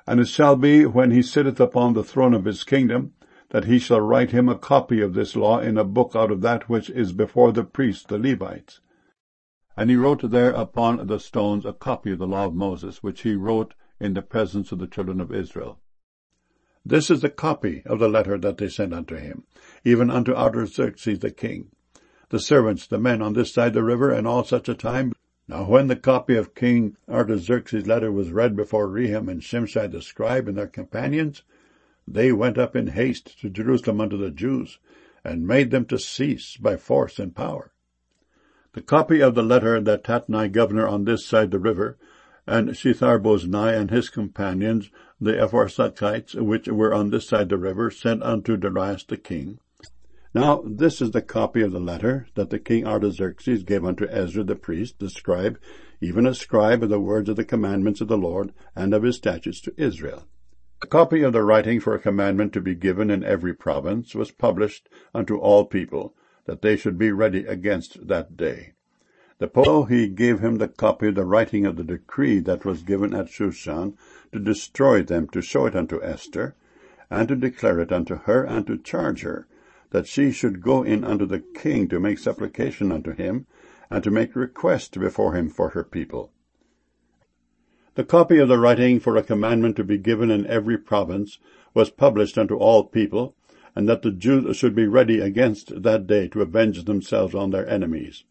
And it shall be, when he sitteth upon the throne of his kingdom, that he shall write him a copy of this law in a book out of that which is before the priests the Levites. And he wrote there upon the stones a copy of the law of Moses, which he wrote in the presence of the children of Israel. This is the copy of the letter that they sent unto him, even unto Artaxerxes the king, the servants, the men on this side the river, and all such a time. Now when the copy of King Artaxerxes' letter was read before Rehum and Shimshai the scribe and their companions, they went up in haste to Jerusalem unto the Jews, and made them to cease by force and power. The copy of the letter that Tatnai governor on this side the river, and Shethar-boznai and his companions, the Ephorashites, which were on this side the river, sent unto Darius the king. Now this is the copy of the letter that the king Artaxerxes gave unto Ezra the priest, the scribe, even a scribe of the words of the commandments of the Lord, and of his statutes to Israel. A copy of the writing for a commandment to be given in every province was published unto all people, that they should be ready against that day. The pope, he gave him the copy of the writing of the decree that was given at Shushan, to destroy them, to show it unto Esther, and to declare it unto her, and to charge her, that she should go in unto the king to make supplication unto him, and to make request before him for her people. The copy of the writing for a commandment to be given in every province was published unto all people, and that the Jews should be ready against that day to avenge themselves on their enemies.